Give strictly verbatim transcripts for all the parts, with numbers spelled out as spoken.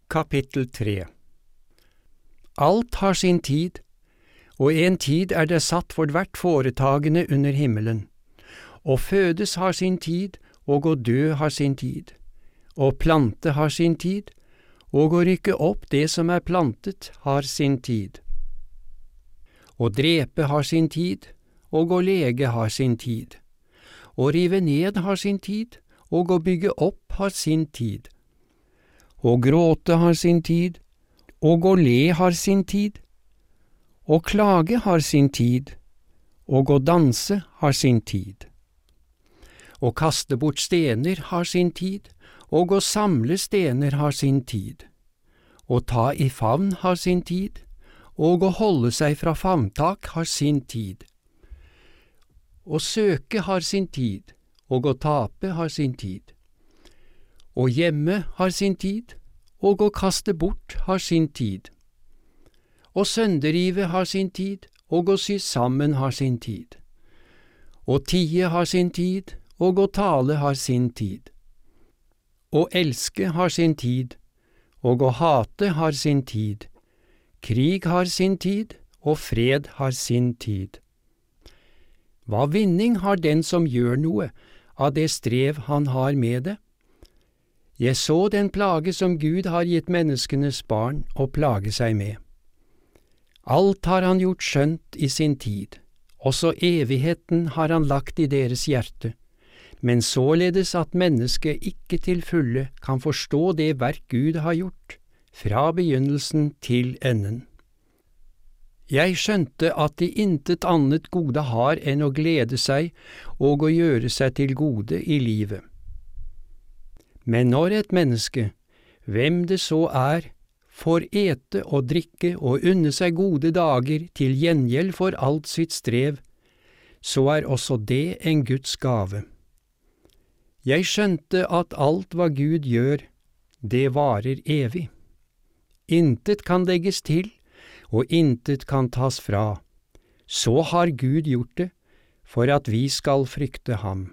Kapittel tre. Alt har sin tid, og en tid er det satt for hvert foretagende under himmelen. Å fødes har sin tid, og å dø har sin tid. Å plante har sin tid, og å rykke opp det som er plantet har sin tid. Å drepe har sin tid, og å lege har sin tid. Å rive ned har sin tid, og å bygge opp har sin tid. Å gråte har sin tid, og å le har sin tid. Å klage har sin tid, og å danse har sin tid. Å kaste bort stener har sin tid, og å samle stener har sin tid. Å ta i favn har sin tid, og å holde seg fra favntak har sin tid. Å søke har sin tid, og å tape har sin tid. Å gjemme har sin tid, og å kaste bort har sin tid. Å sønderrive har sin tid, og å sy sammen har sin tid. Å tie har sin tid, og å tale har sin tid. Å elske har sin tid, og å hate har sin tid. Krig har sin tid, og fred har sin tid. Hva vinning har den som gjør noe av det strev han har med det? Jeg så den plage som Gud har gitt menneskenes barn å plage seg med. Alt har han gjort skjønt i sin tid, også evigheten har han lagt i deres hjerte, men således at mennesket ikke til fulle kan forstå det verk Gud har gjort, fra begynnelsen til enden. Jeg skjønte at de intet annet gode har enn å glede seg og å gjøre seg til gode i livet. Men når et menneske, hvem det så er, får ete og drikke og unne seg gode dager til gjengjeld for alt sitt strev, så er også det en Guds gave. Jeg skjønte at alt hva Gud gjør, det varer evig. Intet kan legges til, og intet kan tas fra. Så har Gud gjort det, for at vi skal frykte ham.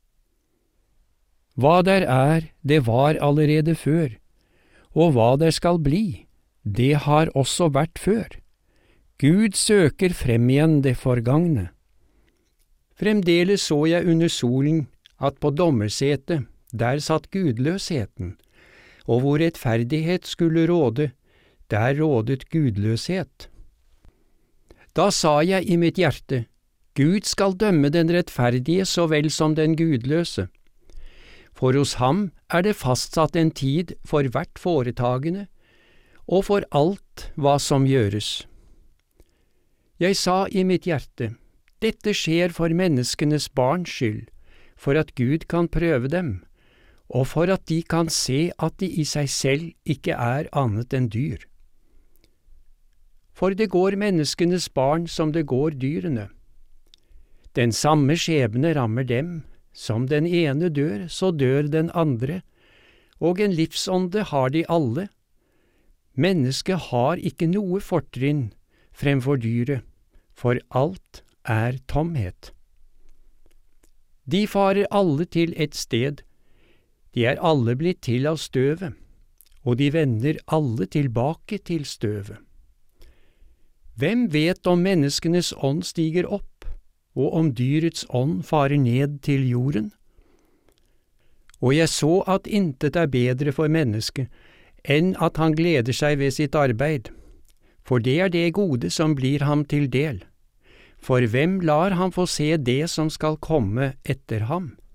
Hva der er, det var allerede før, og hva der skal bli, det har også vært før. Gud søker frem igjen det forgangne. Fremdeles så jeg under solen at på dommersetet, der satt gudløsheten, og hvor rettferdighet skulle råde, der rådet gudløshet. Da sa jeg i mitt hjerte, Gud skal dømme den rettferdige så vel som den gudløse. For hos ham er det fastsatt en tid for hvert foretagende, og for alt hva som gjøres. Jeg sa i mitt hjerte, dette skjer for menneskenes barns skyld, for at Gud kan prøve dem, og for at de kan se at de i seg selv ikke er annet enn dyr. For det går menneskenes barn som det går dyrene. Den samme skjebne rammer dem, som den ene dør, så dør den andre, og en livsånde har de alle. Mennesket har ikke noe fortrinn fremfor dyret, for alt er tomhet. De farer alle til et sted, de er alle blitt til av støvet, og de vender alle tilbake til støvet. Hvem vet om menneskenes ånd stiger opp, og om dyrets ånd farer ned til jorden? Og jeg så at intet er bedre for mennesket, enn at han gleder seg ved sitt arbeid, for det er det gode som blir ham til del. For hvem lar han få se det som skal komme etter ham?